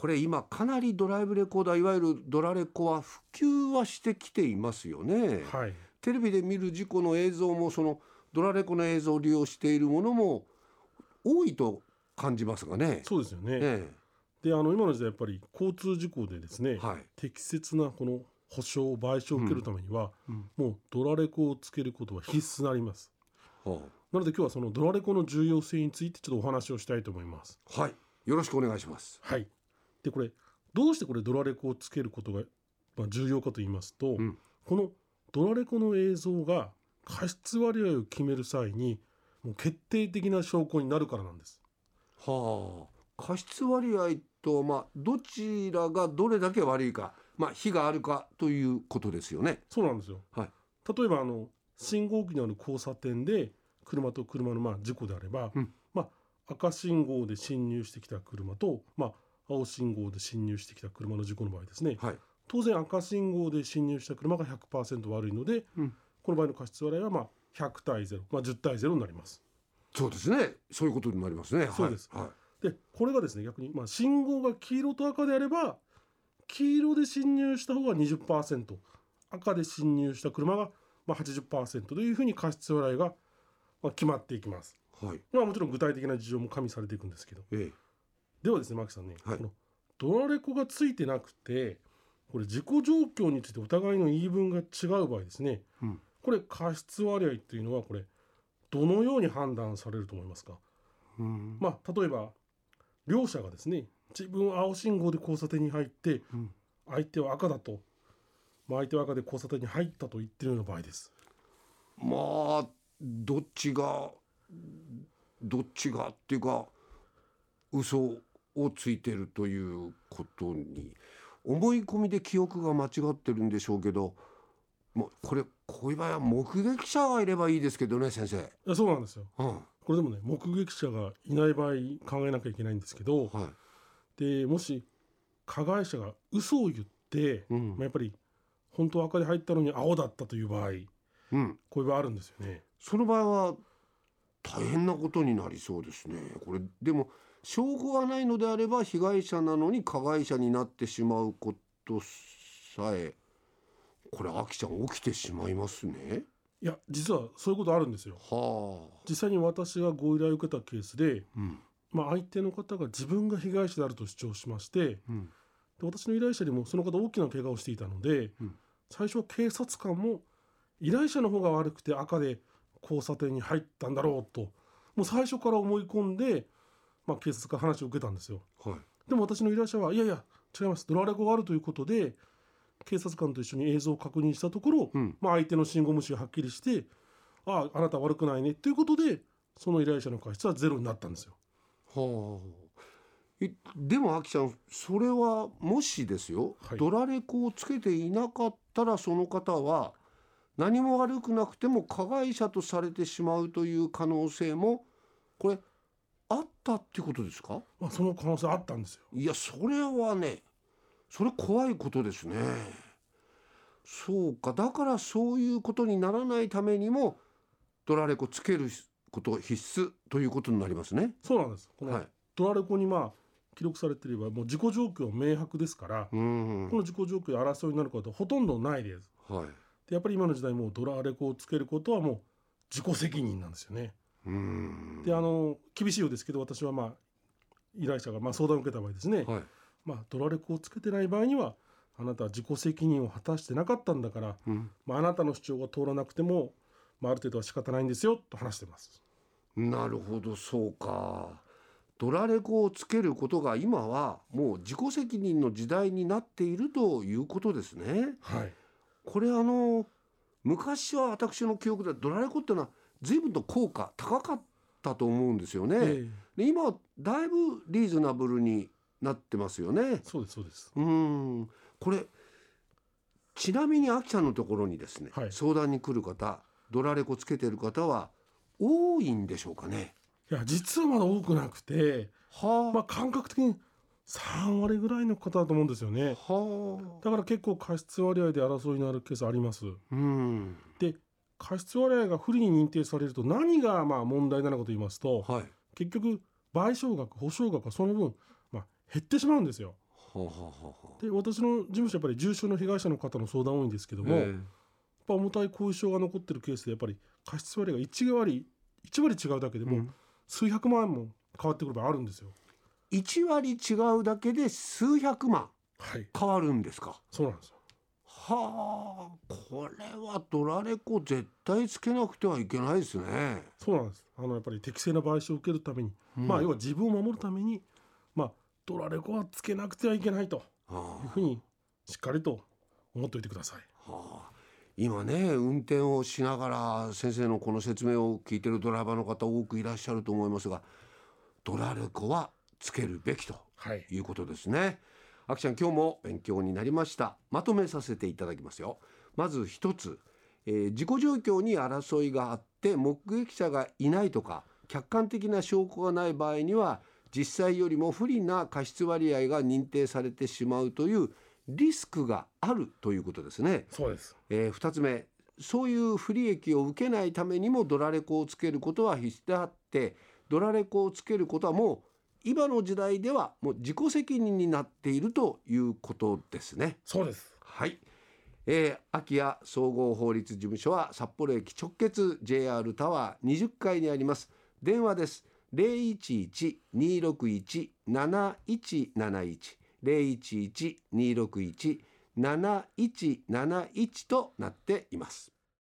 これ今かなりドライブレコーダー、いわゆるドラレコは普及はしてきていますよね。 はい、 テレビで見る事故の映像もそのドラレコの映像を利用しているものも多いと感じますがね。 そうですよね。で今の時代やっぱり交通事故でですね、 はい、 適切なこの補償賠償を受けるためには、もうドラレコをつけることは必須になります。なので今日はそのドラレコの重要性についてちょっとお話をしたいと思います。 はい、よろしくお願いします。 はい。でこれどうしてこれドラレコをつけることが、重要かと言いますと、このドラレコの映像が過失割合を決める際にもう決定的な証拠になるからなんです。 過失割合と、どちらがどれだけ悪いか、非があるかということですよね。 そうなんですよ。 はい、 例えば信号機のある交差点で車と車の事故であれば、赤信号で進入してきた車と、青信号で進入してきた車の事故の場合ですね、 はい、 当然赤信号で進入した車が 100% 悪いので、この場合の過失割合は100対0、10対0になります。 そうですね、そういうことになりますね。 そうです、 はい、 でこれがですね逆に、信号が黄色と赤であれば黄色で進入した方が 20%、 赤で進入した車が80% というふうに過失割合が決まっていきます。 はい、 もちろん具体的な事情も加味されていくんですけど、ではですね、牧さんね、 はい、 このドラレコがついてなくてこれ事故状況についてお互いの言い分が違う場合ですね、これ過失割合というのはこれどのように判断されると思いますか？例えば両者がですね、自分は青信号で交差点に入って、相手は赤だと、相手は赤で交差点に入ったと言っているような場合です。 どっちがっていうか嘘をついてるということに思い込みで記憶が間違ってるんでしょうけど、こういう場合は目撃者がいればいいですけどね、先生。 そうなんですよ、これでもね目撃者がいない場合考えなきゃいけないんですけど、でもし加害者が嘘を言って、やっぱり本当は赤で入ったのに青だったという場合、こういう場合あるんですよね。 その場合は大変なことになりそうですね。これでも証拠がないのであれば被害者なのに加害者になってしまうことさえ、これアキちゃん起きてしまいますね。 いや実はそういうことあるんですよ。実際に私がご依頼を受けたケースで、相手の方が自分が被害者であると主張しまして、で私の依頼者にもその方大きな怪我をしていたので、最初は警察官も依頼者の方が悪くて赤で交差点に入ったんだろうともう最初から思い込んで、警察から話を受けたんですよ。でも私の依頼者はいやいや違います、ドラレコがあるということで警察官と一緒に映像を確認したところ、相手の信号無視がはっきりしてあなたは悪くないねということでその依頼者の過失はゼロになったんですよ。 でもアキちゃん、それはもしですよ、ドラレコをつけていなかったらその方は何も悪くなくても加害者とされてしまうという可能性もこれあったっていうことですか？ その可能性あったんですよ。 いやそれはね、それ怖いことですね。そうか、だからそういうことにならないためにもドラレコつけること必須ということになりますね。 そうなんです。このドラレコに記録されていればもう事故状況は明白ですから、この事故状況で争いになることはほとんどないです。でやっぱり今の時代もうドラレコをつけることはもう自己責任なんですよね。で厳しいようですけど私は依頼者が相談を受けた場合ですね、ドラレコをつけてない場合にはあなたは自己責任を果たしてなかったんだから、あなたの主張が通らなくても、ある程度は仕方ないんですよと話してます。 なるほど、そうか。ドラレコをつけることが今はもう自己責任の時代になっているということですね。これ昔は私の記憶でドラレコっていうのは随分と効果高かったと思うんですよね。で今はだいぶリーズナブルになってますよね。 そうですそうです。 これちなみにアキちゃんのところにですね、相談に来る方、ドラレコつけてる方は多いんでしょうかね？ いや実はまだ多くなくて、感覚的に3割ぐらいの方だと思うんですよね。だから結構過失割合で争いになるケースあります。で過失割合が不利に認定されると何が問題なのかと言いますと、結局賠償額保証額はその分、減ってしまうんですよ。 で私の事務所やっぱり重症の被害者の方の相談多いんですけども、やっぱ重たい後遺症が残ってるケースでやっぱり過失割合が1割違うだけでも数百万円も変わってくる場合あるんですよ。 1割違うだけで数百万変わるんですか？はい、 そうなんですよ。 はあ、これはドラレコ絶対つけなくてはいけないですね。 そうなんです。やっぱり適正な賠償を受けるために、要は自分を守るために、ドラレコはつけなくてはいけないというふうにしっかりと思っておいてください。 今ね、運転をしながら先生のこの説明を聞いているドライバーの方多くいらっしゃると思いますが、ドラレコはつけるべきということですね。あきちゃん、今日も勉強になりました。まとめさせていただきますよ。まず一つ、事故状況に争いがあって目撃者がいないとか客観的な証拠がない場合には、実際よりも不利な過失割合が認定されてしまうというリスクがあるということですね。 そうです。 2つ目、そういう不利益を受けないためにもドラレコをつけることは必須であって、ドラレコをつけることはもう今の時代ではもう自己責任になっているということですね。 そうです。 はい。秋谷総合法律事務所は札幌駅直結 JR タワー20階にあります。電話です。011-261-7171 011-261-7171となっています。